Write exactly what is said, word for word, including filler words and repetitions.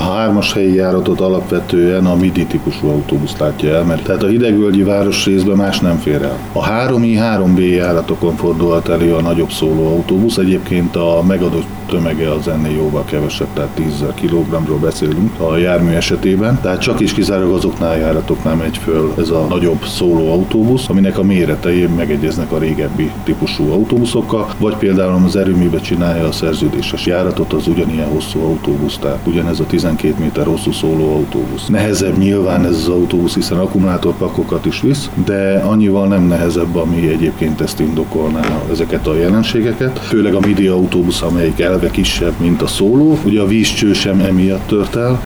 hármas helyi járatot alapvetően a Midi típusú autóbusz látja el, mert tehát a hidegvölgyi városrészben más nem fér el. A három i, három bé járatokon fordulhat elő a nagyobb szóló autóbusz, egyébként a megadott tömege az ennél jóval kevesebb, tehát tízezer kilogramról beszélünk a jármű esetében, tehát csak is kizárólag azoknál a járatoknál megy föl ez a nagyobb szóló autóbusz, aminek a méretei megegyeznek a régebbi típusú autóbuszokkal, vagy például az erőműbe csinálja a szerződéses járatot, az ugyanilyen hosszú autóbusz, tehát ugyanez a tizenkét méter hosszú szóló autóbusz. Nehezebb nyilván ez az autóbusz, hiszen akkumulátorpakokat is visz, de annyival nem nehezebb, ami egyébként ezt indokolná ezeket a jelenségeket. Főleg a Midi autóbusz, amelyik elve kisebb, mint a szóló, ugye a vízcső sem emiatt tört el,